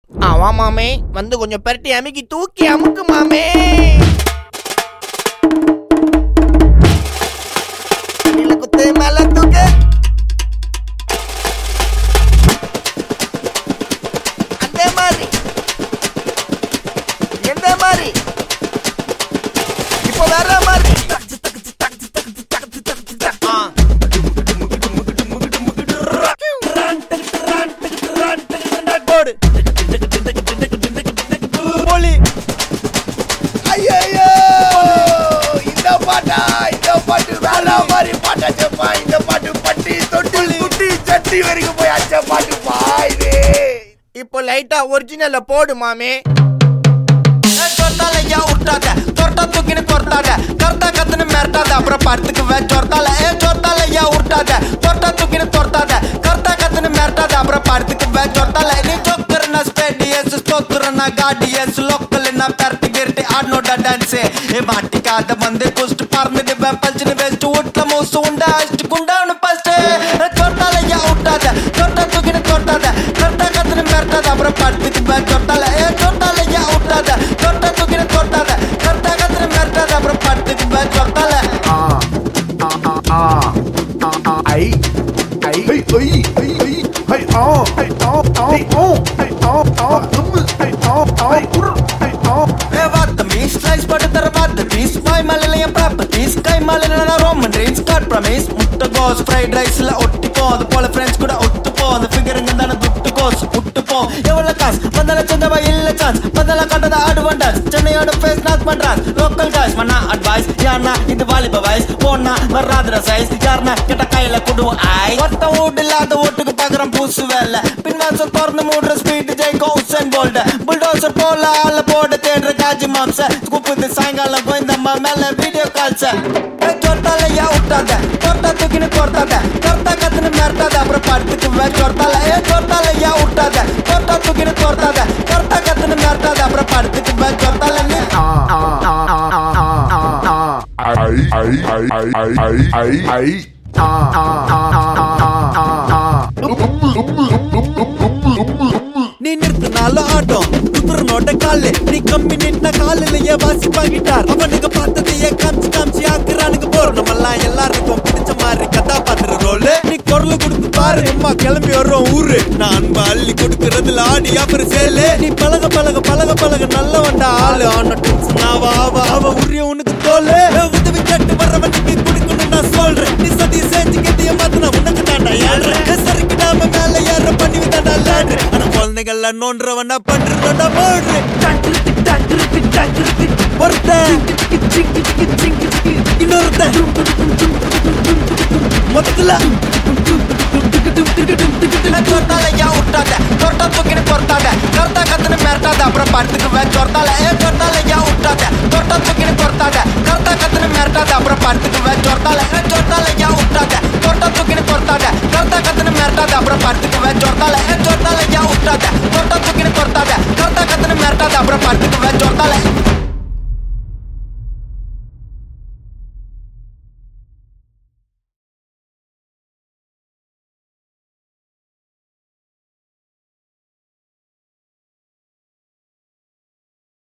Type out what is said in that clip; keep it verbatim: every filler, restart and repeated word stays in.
ஆமா மாமே, வந்து கொஞ்சம் பரட்டி அமுக்கி தூக்கி அமுக்கு மாமே. குத்து மேல தூக்கு. அந்த மாதிரி எந்த மாதிரி இப்போ வேற மாதிரி. ஐயோ இந்த பாட்டா, இந்த பாட்டு வேற மாதிரி பாட்டா செப்பா. இந்த பாட்டு பட்டி தொட்டி குட்டி சட்டி வரைக்கும் போய் அச்ச பாட்டு பாயுது. இப்போ லைட்டா ஒரிஜினல்ல போடு மாமே. சொர்த்தாலையா விட்டாத, தொர்த்தா தூக்கின்னு கொர்த்தாத, கர்த்தா கத்துன்னு மிரட்டாத, அப்புறம் படத்துக்கு வே சொர்த்தால. ஏ சொர்த்தாலையா விட்டாத, தொர்த்தா தூக்கின்னு கொர்த்தாத, கர்த்தா கத்துன்னு மிரட்டாத, அப்புறம் படத்துக்கு வே சொர்த்தால. நீ ஜோக்கர்னா ஸ்பேடியஸ், ஸ்தோத்திரனா காடியஸ், லோக்கல்னா பெரட்டி கிரட்டி ஆடனோட டான்ஸ். ஏ மாட்டிக்காத வந்து குஸ்ட் பறந்துட்டு பல்ச்சுன்னு வெஸ்ட் வீட்டுல மூசு உண்டா அஷ்டு குண்டான்னு பஸ்ட். சொர்த்தாலையா விட்டாத, தொர்த்தா தூக்கின்னு கொர்த்தாத, கர்த்தா கத்துன்னு மிரட்டாத, அப்புறம் படத்துக்கு வே சொர்த்தால. ஏ சொர்த்தாலையா விட்டாத, தொர்த்தா தூக்கின்னு கொர்த்தாத, கர்த்தா கத்துன்னு மிரட்டாத, அப்புறம் படத்துக்கு வே சொர்த்தால. ஐ ஐ ஐ ஐ ஐ ஐ ஆ ஐ ஆ ஆ ஐ ஆ ஆ தும்மு ஐ ஆ ஆ குர் ஐ ஆ. ஏ வாத்த மீஸ் ஸ்லைஸ் போட்டு தர வாத்த பீஸ், வாய் மலையில ப்ராப்பர்ட்டிஸ், கை மலையில ரோமன் ட்ரீம்ஸ், காட் ப்ரமிஸ், முட்டை கோஸ் ஃப்ரைட் ரைஸ்ல ஒட்டிப்போ, அது போல ஃப்ரெண்ட்ஸ் கூட ஒட்டுப்போ, அந்த ஃபிகருங்க தானே துட்டு கோஸ் விட்டுப்போ. எவ்வளவு காசு வந்தால சொந்தவா இல்ல சான்ஸ், வந்தால கண்டத அட்வான்டேஜ், சென்னையோட ஃபேஸ் நாக் பண்றான் லோக்கல் காய்ஸ். மண்ணா அட்வைஸ் யாருனா இது வாலிப வயசு, போனா வராதுற சைஸ், யாருனா கிட்ட கையில குடுவோம் ஐ. ஒருத்த வீடு இல்லாத ஓட்டுக்கு பாக்குறோம் பூசு வேலை, பின்வாசல் திறந்து மூடுற ஸ்பீட் ஜெய்கோ உசேன் போல்ட், புல்டோசர் போல ஆள போட தேடுற காஜி மாம்ச, கூப்பிட்டு சாயங்காலம் கோயந்தம்மா மேல வீடியோ கால்ஸ். சொர்த்தாலையா விட்டாத, தொர்த்தா தூக்கின்னு கொர்த்தாத, கர்த்தா கத்துன்னு மிரட்டாத, அப்புறம் படத்துக்கு வே சொர்த்தால. ஏ சொர்த்தாலையா விட்டாத, தொர்த்தா தூக்கின்னு கொர்த்தாத, கர்த்தா கத்துன்னு மிரட்டாத, அப்புறம் படத்துக்கு வே சொர்த்தால. ஐ ஐ ஐ ஐ ஐ ஐ ஐ நீ நிறுத்தினால ஆட்டம் குதிரனோட காலு, நீ கம்மி நின்ன காலிலேயே வாசி வாங்கிட்டார். அவனுக்கு பார்த்ததையே காமிச்சு காமிச்சு ஆக்குறானுக்கு போற. நம்மெல்லாம் எல்லாருக்கும் பிடிச்ச மாதிரி கதாபாத்திர ரோல். நீ குரல் கொடுத்து பாரு, அம்மா கிளம்பி வர்றோம் ஊரு. நான் அன்பு அள்ளி கொடுக்கறதுல ஆடி அப்புறம் சேலு. நீ பழக பழக பழக பழக நல்ல வண்டா ஆளு. ஆன டென்ஷன் ஆவ ஆவ அவ உரிய உனக்கு தோலு. உதவி கேட்டு வர்றவனுக்கு கொடுக்கணும் நான் சொல்றேன். நீ சதி செஞ்சு கட்டிய மாத்தினா உனக்கு தாண்டா ஏழ்றேன். சரிக்கிடாம மேல ஏற பண்ணி விட்டாண்டா லேட்ரு. ஆனா குழந்தைகள்ல நோன்றவனா பண்றதா போடுறேன். ஒருத்தன் இன்னொருத்தன் மொத்தத்துல சொர்த்தாலையா விட்டாத, தொர்த்தா தூக்கின்னு கொர்த்தாத, கர்த்தா கத்துன்னு மிரட்டாத, அப்புறம் படத்துக்கு வே சொர்த்தால. ஏ சொர்த்தாலையா விட்டாத, தொர்த்தா தூக்கின்னு கொர்த்தாத, கர்த்தா கத்துன்னு மிரட்டாத, அப்புறம் படத்துக்கு வே சொர்த்தால.